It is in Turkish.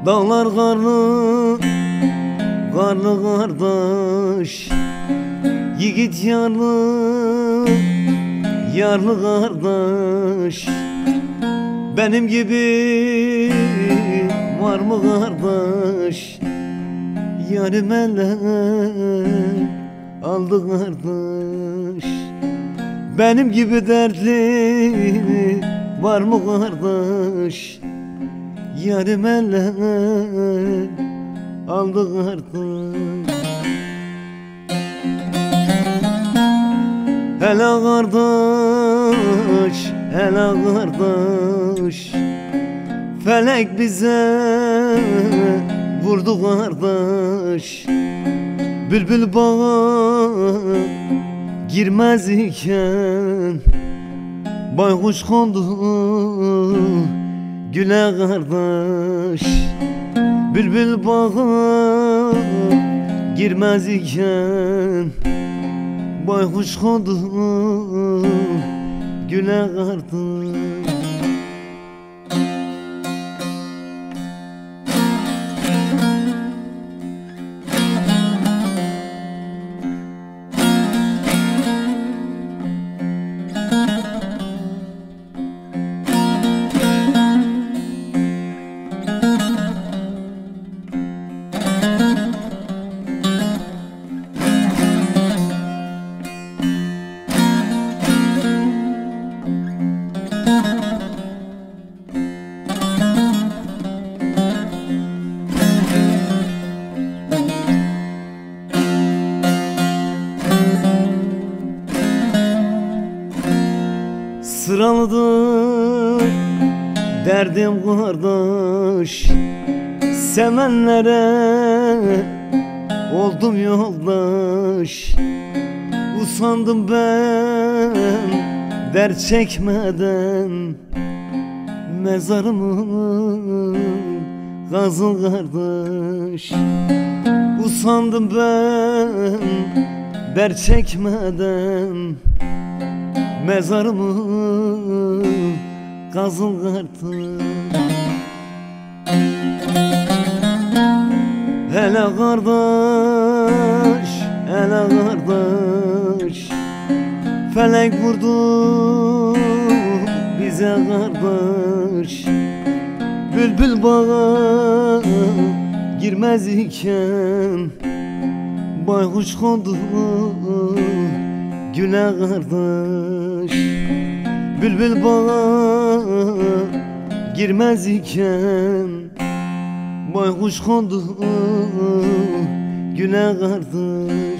Dağlar karlı, karlı kardeş, yiğit yarlı, yarlı kardeş. Benim gibi var mı kardeş? Yarım elden aldı kardeş. Benim gibi dertli var mı kardeş? Yarım elden aldı kardeş. Hele kardeş, hele kardeş, felek bize vurdu kardeş. Bülbül bağa girmez iken baykuş kondu güle kardeş. Bülbül bağa girmez iken baykuş kondu güle kardeş. Sıralıdır derdim kardeş, sevenlere oldum yoldaş. Usandım ben dert çekmeden, mezarımı kazın kardeş. Usandım ben dert çekmeden, mezarımı kazın kardeş. Hele kardeş, hele kardeş, felek vurdu bize kardeş. Bülbül bağa girmez iken baykuş kondu güle kardeş. Bülbül bağa girmez iken baykuş kondu güle kardeş.